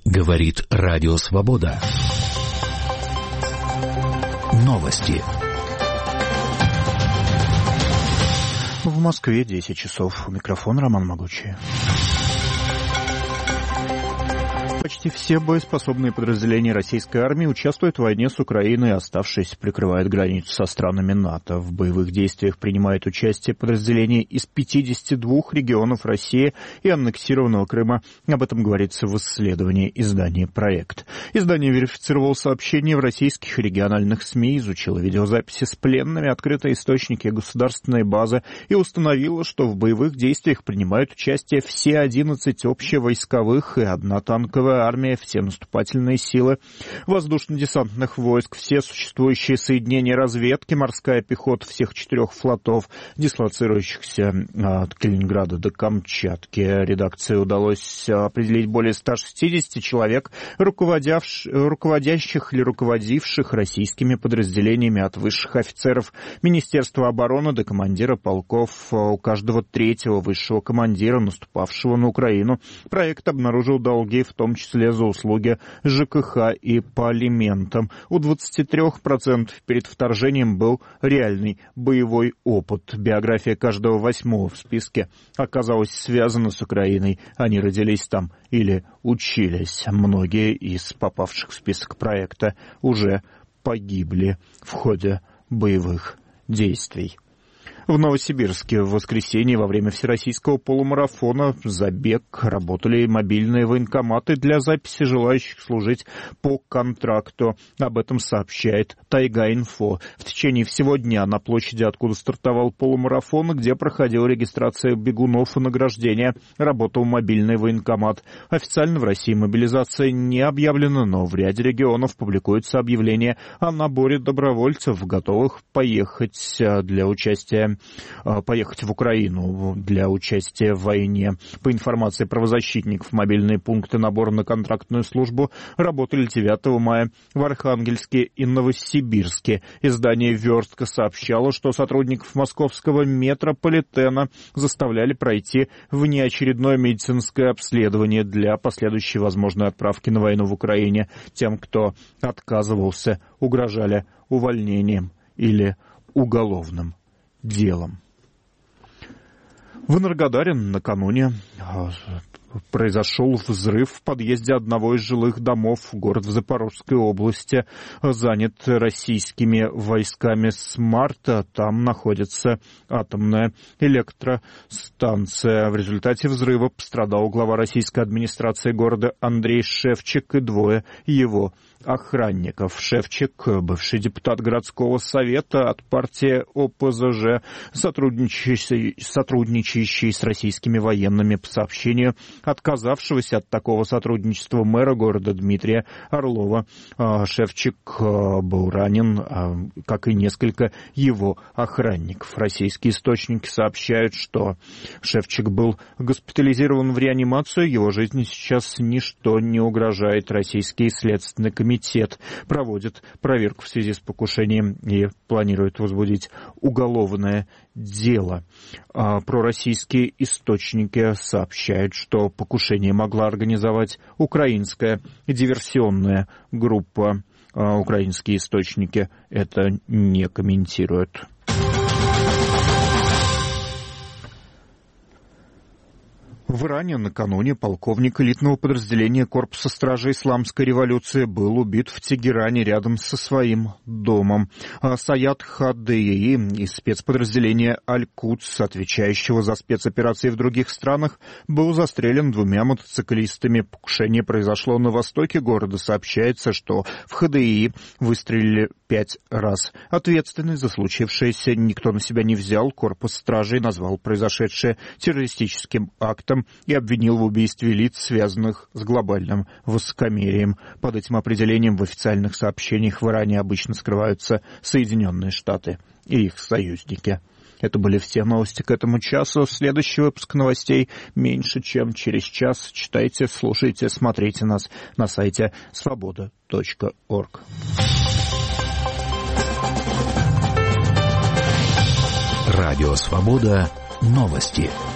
Говорит Радио Свобода. Новости. В Москве 10 часов. У микрофона Роман Могучий. Почти все боеспособные подразделения российской армии участвуют в войне с Украиной, оставшись прикрывают границу со странами НАТО. В боевых действиях принимает участие подразделения из 52 регионов России и аннексированного Крыма. Об этом говорится в исследовании издания «Проект». Издание верифицировало сообщения в российских региональных СМИ, изучило видеозаписи с пленными, открытые источники, государственные базы и установило, что в боевых действиях принимают участие все 11 общевойсковых и 1 танковая армия, все наступательные силы воздушно-десантных войск, все существующие соединения разведки, морская пехота всех 4 флотов, дислоцирующихся от Калининграда до Камчатки. Редакции удалось определить более 160 человек, руководящих или руководивших российскими подразделениями от высших офицеров Министерства обороны до командира полков, у каждого 3-го высшего командира, наступавшего на Украину. Проект обнаружил долги, в том числе за услуги ЖКХ и по алиментам. У 23% перед вторжением был реальный боевой опыт. Биография каждого 8-го в списке оказалась связана с Украиной. Они родились там или учились. Многие из попавших в список проекта уже погибли в ходе боевых действий. В Новосибирске в воскресенье во время всероссийского полумарафона «Забег» работали мобильные военкоматы для записи желающих служить по контракту. Об этом сообщает Тайга-Инфо. В течение всего дня на площади, откуда стартовал полумарафон, где проходила регистрация бегунов и награждение, работал мобильный военкомат. Официально в России мобилизация не объявлена, но в ряде регионов публикуется объявление о наборе добровольцев, готовых поехать в Украину для участия в войне. По информации правозащитников, мобильные пункты набора на контрактную службу работали 9 мая в Архангельске и Новосибирске. Издание «Верстка» сообщало, что сотрудников московского метрополитена заставляли пройти внеочередное медицинское обследование для последующей возможной отправки на войну в Украине. Тем, кто отказывался, угрожали увольнением или уголовным делом. В Энергодаре накануне произошел взрыв в подъезде одного из жилых домов. Город в Запорожской области занят российскими войсками с марта. Там находится атомная электростанция. В результате взрыва пострадал глава российской администрации города Андрей Шевчик и 2 его охранников. Шевчик, бывший депутат городского совета от партии ОПЗЖ, сотрудничающий с российскими военными, по сообщению отказавшегося от такого сотрудничества мэра города Дмитрия Орлова. Шевчик был ранен, как и несколько его охранников. Российские источники сообщают, что Шевчик был госпитализирован в реанимацию. Его жизни сейчас ничто не угрожает. Российский следственный комитет проводит проверку в связи с покушением и планирует возбудить уголовное дело. Пророссийские источники сообщают, что покушение могла организовать украинская диверсионная группа. Украинские источники это не комментируют. В Иране накануне полковник элитного подразделения Корпуса стражей Исламской революции был убит в Тегеране рядом со своим домом. Саят Хадеи из спецподразделения Аль-Кудс, отвечающего за спецоперации в других странах, был застрелен 2 мотоциклистами. Покушение произошло на востоке города. Сообщается, что в Хадеи выстрелили 5 раз. Ответственность за случившееся никто на себя не взял. Корпус стражей назвал произошедшее террористическим актом и обвинил в убийстве лиц, связанных с глобальным высокомерием. Под этим определением в официальных сообщениях в Иране обычно скрываются Соединенные Штаты и их союзники. Это были все новости к этому часу. Следующий выпуск новостей меньше, чем через час. Читайте, слушайте, смотрите нас на сайте svoboda.org. Радио «Свобода». Новости.